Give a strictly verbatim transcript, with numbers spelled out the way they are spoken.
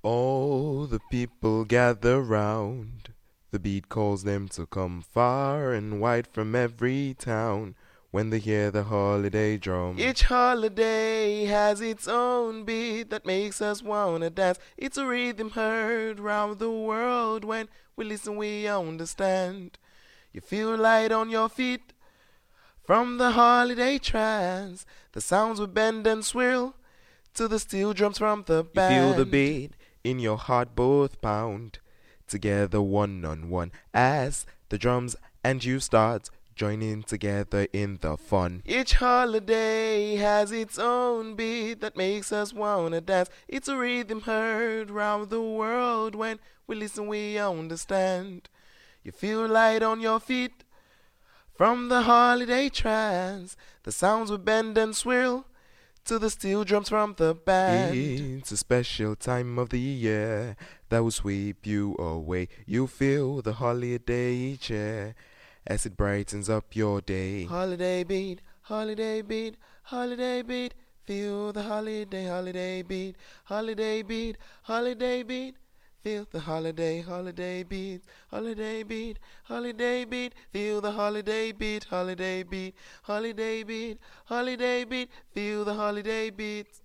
All the people gather round. The beat calls them to come far and wide from every town when they hear the holiday drum. Each holiday has its own beat that makes us wanna dance. It's a rhythm heard round the world. When we listen, we understand. You feel light on your feet from the holiday trance. The sounds will bend and swirl to the steel drums from the band. You feel the beat in your heart both pound together one on one as the drums and you start joining together in the fun. Each holiday has its own beat that makes us wanna dance. It's a rhythm heard round the world. When we listen, we understand. You feel light on your feet from the holiday trance. The sounds will bend and swirl to the steel drums from the band. It's a special time of the year that will sweep you away. You feel the holiday cheer as it brightens up your day. Holiday beat, holiday beat, holiday beat. Feel the holiday, holiday beat, holiday beat, holiday beat. Feel the holiday, holiday beat, holiday beat, holiday beat. Feel the holiday beat, holiday beat, holiday beat, holiday beat. Feel the holiday beat.